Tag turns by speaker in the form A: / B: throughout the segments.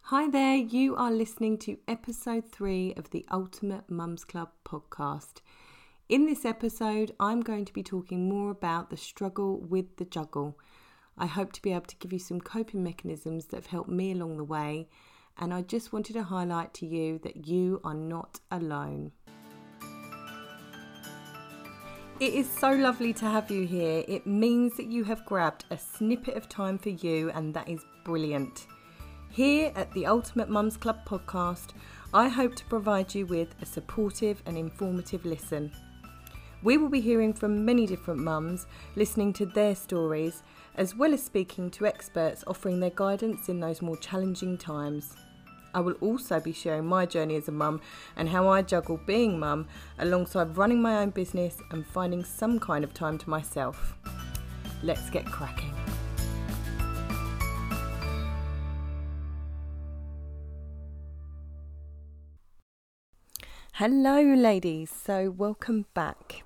A: Hi there, you are listening to episode 3 of the Ultimate Mums Club podcast. In this episode, I'm going to be talking more about the struggle with the juggle. I hope to be able to give you some coping mechanisms that have helped me along the way, and I just wanted to highlight to you that you are not alone. It is so lovely to have you here. It means that you have grabbed a snippet of time for you, and that is brilliant. Here at the Ultimate Mums Club podcast, I hope to provide you with a supportive and informative listen. We will be hearing from many different mums, listening to their stories, as well as speaking to experts offering their guidance in those more challenging times. I will also be sharing my journey as a mum and how I juggle being mum alongside running my own business and finding some kind of time to myself. Let's get cracking. Hello ladies, so welcome back.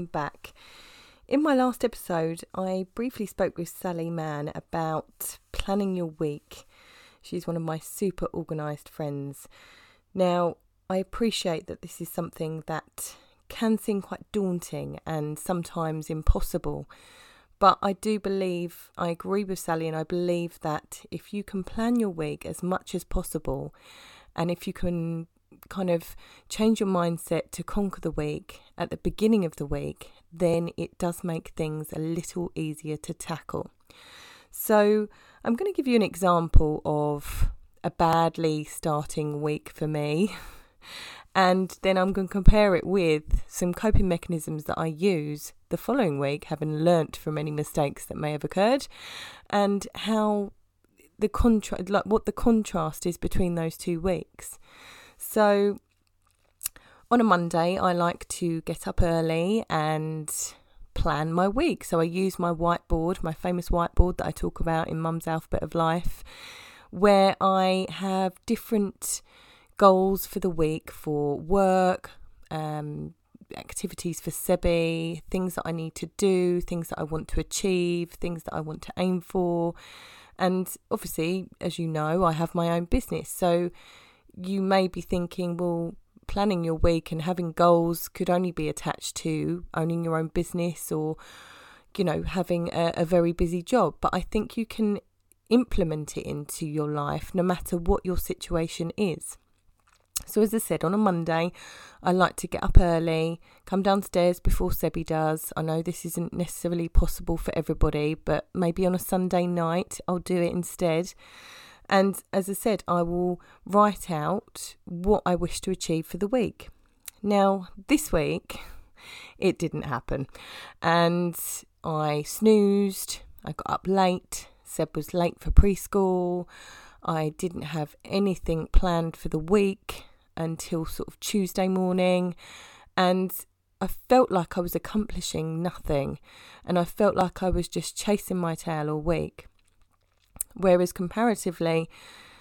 A: In my last episode, I briefly spoke with Sally Mann about planning your week. She's one of my super organised friends. Now, I appreciate that this is something that can seem quite daunting and sometimes impossible, but I agree with Sally, and I believe that if you can plan your week as much as possible, and if you can kind of change your mindset to conquer the week at the beginning of the week, then it does make things a little easier to tackle. So I'm going to give you an example of a badly starting week for me, and then I'm going to compare it with some coping mechanisms that I use the following week, having learnt from any mistakes that may have occurred, and how what the contrast is between those 2 weeks. So on a Monday, I like to get up early and plan my week. So I use my whiteboard, my famous whiteboard that I talk about in Mum's Alphabet of Life, where I have different goals for the week for work, activities for Sebi, things that I need to do, things that I want to achieve, things that I want to aim for. And obviously, as you know, I have my own business. So you may be thinking, well, planning your week and having goals could only be attached to owning your own business or, having a very busy job. But I think you can implement it into your life no matter what your situation is. So as I said, on a Monday, I like to get up early, come downstairs before Sebi does. I know this isn't necessarily possible for everybody, but maybe on a Sunday night, I'll do it instead. And as I said, I will write out what I wish to achieve for the week. Now, this week, it didn't happen. And I snoozed, I got up late, Seb was late for preschool, I didn't have anything planned for the week until sort of Tuesday morning. And I felt like I was accomplishing nothing. And I felt like I was just chasing my tail all week. Whereas comparatively,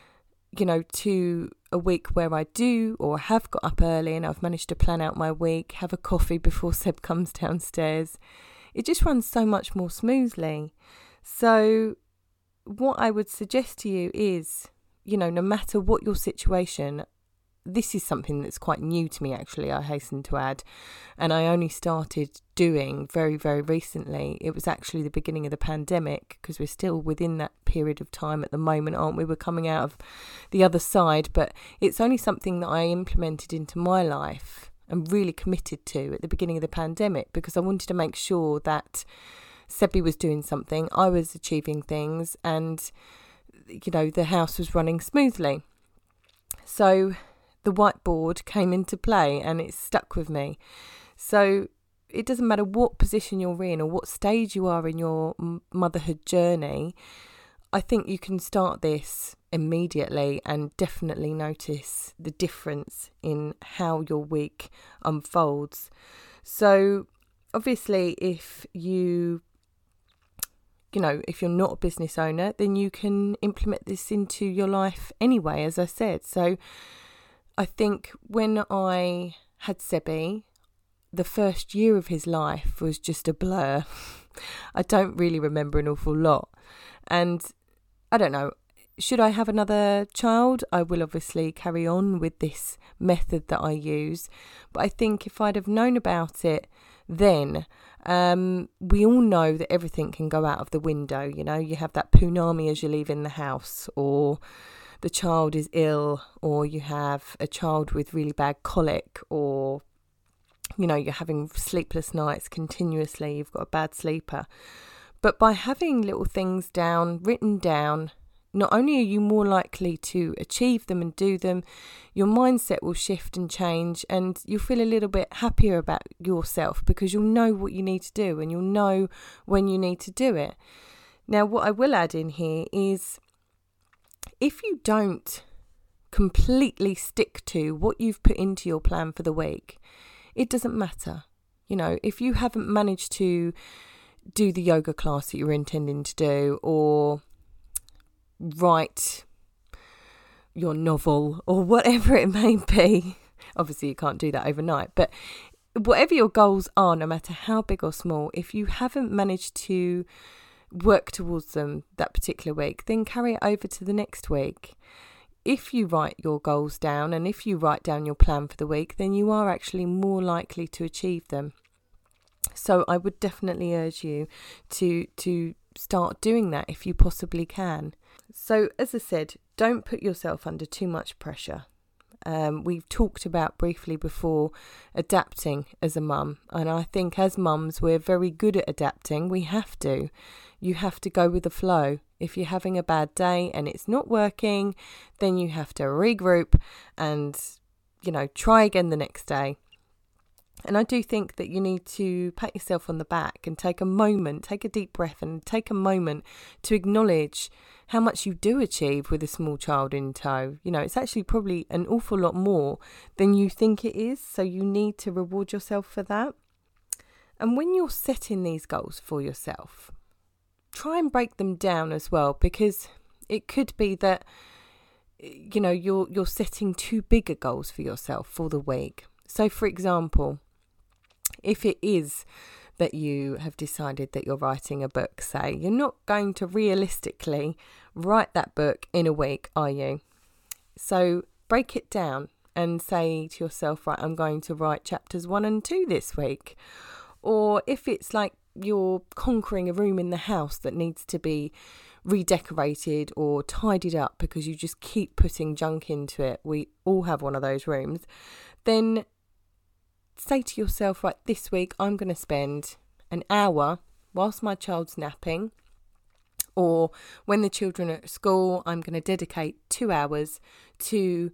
A: to a week where I do or have got up early and I've managed to plan out my week, have a coffee before Seb comes downstairs, it just runs so much more smoothly. So what I would suggest to you is, no matter what your situation, this is something that's quite new to me, actually, I hasten to add, and I only started doing very, very recently. It was actually the beginning of the pandemic, because we're still within that period of time at the moment, aren't we? We're coming out of the other side, but it's only something that I implemented into my life and really committed to at the beginning of the pandemic, because I wanted to make sure that Sebi was doing something, I was achieving things, and, the house was running smoothly. So the whiteboard came into play and it stuck with me. So it doesn't matter what position you're in or what stage you are in your motherhood journey. I think you can start this immediately and definitely notice the difference in how your week unfolds. So obviously if you're not a business owner, then you can implement this into your life anyway, as I said. So I think when I had Sebi, the first year of his life was just a blur. I don't really remember an awful lot. And I don't know, should I have another child, I will obviously carry on with this method that I use. But I think if I'd have known about it then, we all know that everything can go out of the window. You know, you have that punami as you leave in the house, or the child is ill, or you have a child with really bad colic, or, you know, you're having sleepless nights continuously, you've got a bad sleeper. But by having little things written down, not only are you more likely to achieve them and do them, your mindset will shift and change, and you'll feel a little bit happier about yourself because you'll know what you need to do and you'll know when you need to do it. Now, what I will add in here is, if you don't completely stick to what you've put into your plan for the week, it doesn't matter. You know, if you haven't managed to do the yoga class that you were intending to do, or write your novel, or whatever it may be. Obviously, you can't do that overnight, but whatever your goals are, no matter how big or small, if you haven't managed to work towards them that particular week, then carry it over to the next week. If you write your goals down, and if you write down your plan for the week, then you are actually more likely to achieve them. So I would definitely urge you to start doing that if you possibly can. So, as I said, don't put yourself under too much pressure. We've talked about briefly before adapting as a mum, and I think as mums we're very good at adapting. We have to. You have to go with the flow. If you're having a bad day and it's not working, then you have to regroup and, you know, try again the next day. And I do think that you need to pat yourself on the back and take a deep breath and take a moment to acknowledge how much you do achieve with a small child in tow. You know, it's actually probably an awful lot more than you think it is. So you need to reward yourself for that. And when you're setting these goals for yourself, try and break them down as well, because it could be that, you know, you're setting too big a goals for yourself for the week. So, for example, if it is that you have decided that you're writing a book, say, you're not going to realistically write that book in a week, are you? So break it down and say to yourself, right, I'm going to write chapters 1 and 2 this week. Or if it's like you're conquering a room in the house that needs to be redecorated or tidied up because you just keep putting junk into it, we all have one of those rooms, then say to yourself, right, this week I'm going to spend an hour whilst my child's napping, or when the children are at school, I'm going to dedicate 2 hours to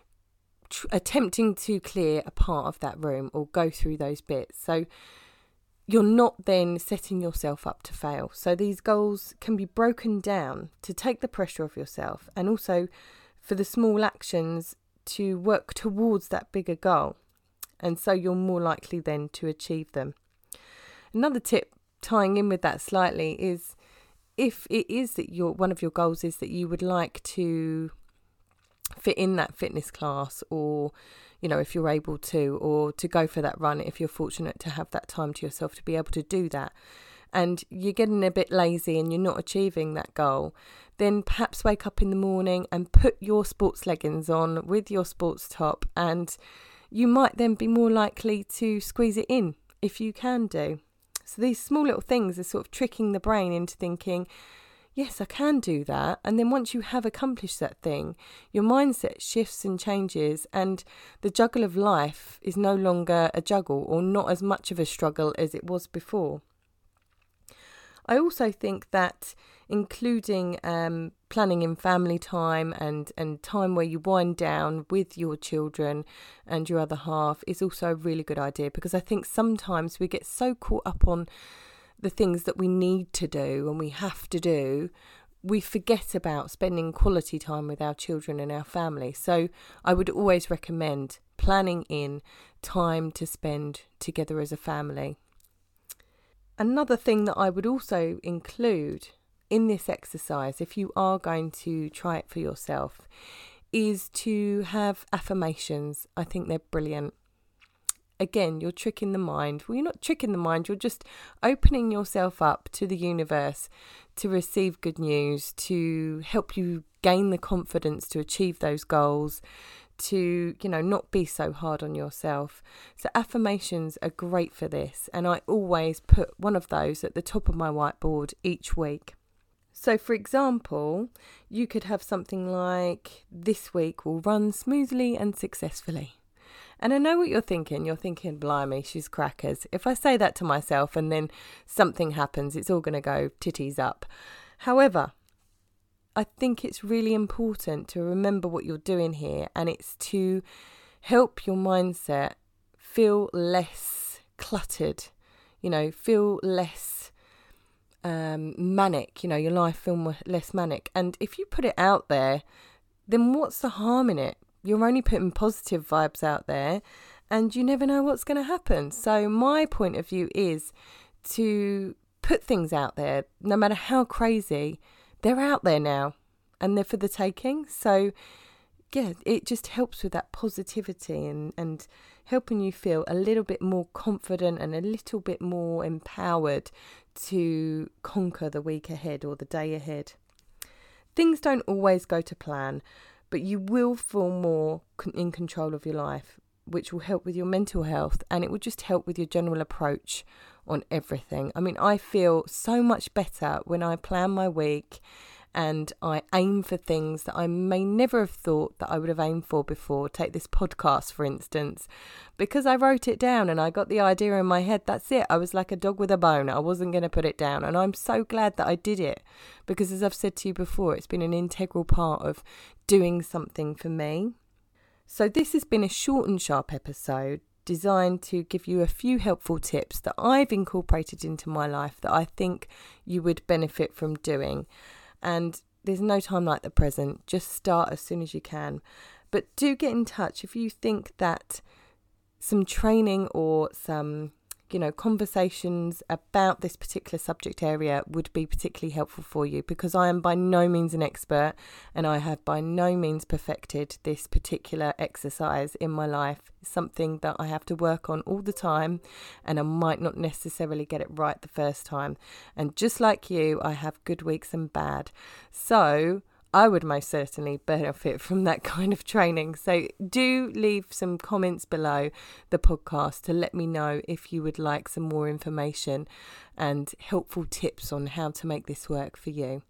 A: attempting to clear a part of that room or go through those bits. So you're not then setting yourself up to fail. So these goals can be broken down to take the pressure off yourself, and also for the small actions to work towards that bigger goal. And so you're more likely then to achieve them. Another tip tying in with that slightly is, if it is that one of your goals is that you would like to fit in that fitness class, or, you know, if you're able to, or to go for that run, if you're fortunate to have that time to yourself to be able to do that, and you're getting a bit lazy and you're not achieving that goal, then perhaps wake up in the morning and put your sports leggings on with your sports top, and you might then be more likely to squeeze it in if you can do. So these small little things are sort of tricking the brain into thinking, yes, I can do that. And then once you have accomplished that thing, your mindset shifts and changes, and the juggle of life is no longer a juggle, or not as much of a struggle as it was before. I also think that including planning in family time and time where you wind down with your children and your other half is also a really good idea, because I think sometimes we get so caught up on the things that we need to do and we have to do, we forget about spending quality time with our children and our family. So I would always recommend planning in time to spend together as a family. Another thing that I would also include in this exercise, if you are going to try it for yourself, is to have affirmations. I think they're brilliant. Again, you're tricking the mind. Well, you're not tricking the mind, you're just opening yourself up to the universe to receive good news, to help you gain the confidence to achieve those goals, to, not be so hard on yourself. So affirmations are great for this. And I always put one of those at the top of my whiteboard each week. So, for example, you could have something like, this week will run smoothly and successfully. And I know what you're thinking. You're thinking, blimey, she's crackers. If I say that to myself and then something happens, it's all going to go titties up. However, I think it's really important to remember what you're doing here, and it's to help your mindset feel less cluttered, feel less manic, your life feel less manic. And if you put it out there, then what's the harm in it? You're only putting positive vibes out there, and you never know what's going to happen. So my point of view is to put things out there, no matter how crazy. They're out there now and they're for the taking. So yeah, it just helps with that positivity and helping you feel a little bit more confident and a little bit more empowered to conquer the week ahead or the day ahead. Things don't always go to plan, but you will feel more in control of your life, which will help with your mental health, and it will just help with your general approach on everything. I mean, I feel so much better when I plan my week and I aim for things that I may never have thought that I would have aimed for before. Take this podcast, for instance. Because I wrote it down and I got the idea in my head, that's it. I was like a dog with a bone. I wasn't going to put it down. And I'm so glad that I did it. Because as I've said to you before, it's been an integral part of doing something for me. So this has been a short and sharp episode designed to give you a few helpful tips that I've incorporated into my life that I think you would benefit from doing. And there's no time like the present. Just start as soon as you can. But do get in touch if you think that some training or some, conversations about this particular subject area would be particularly helpful for you, because I am by no means an expert and I have by no means perfected this particular exercise in my life. It's something that I have to work on all the time, and I might not necessarily get it right the first time. And just like you, I have good weeks and bad. So I would most certainly benefit from that kind of training. So do leave some comments below the podcast to let me know if you would like some more information and helpful tips on how to make this work for you.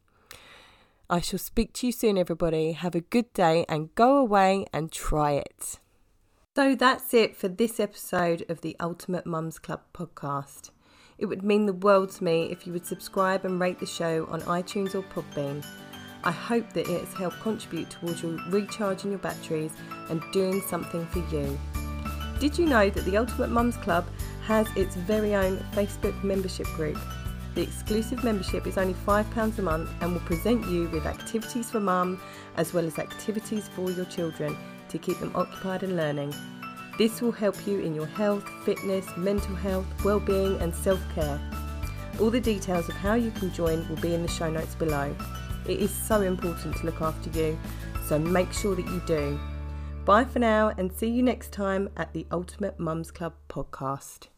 A: I shall speak to you soon, everybody. Have a good day and go away and try it. So that's it for this episode of the Ultimate Mums Club podcast. It would mean the world to me if you would subscribe and rate the show on iTunes or Podbean. I hope that it has helped contribute towards your recharging your batteries and doing something for you. Did you know that the Ultimate Mums Club has its very own Facebook membership group? The exclusive membership is only £5 a month and will present you with activities for mum as well as activities for your children to keep them occupied and learning. This will help you in your health, fitness, mental health, well-being and self-care. All the details of how you can join will be in the show notes below. It is so important to look after you, so make sure that you do. Bye for now and see you next time at the Ultimate Mums Club podcast.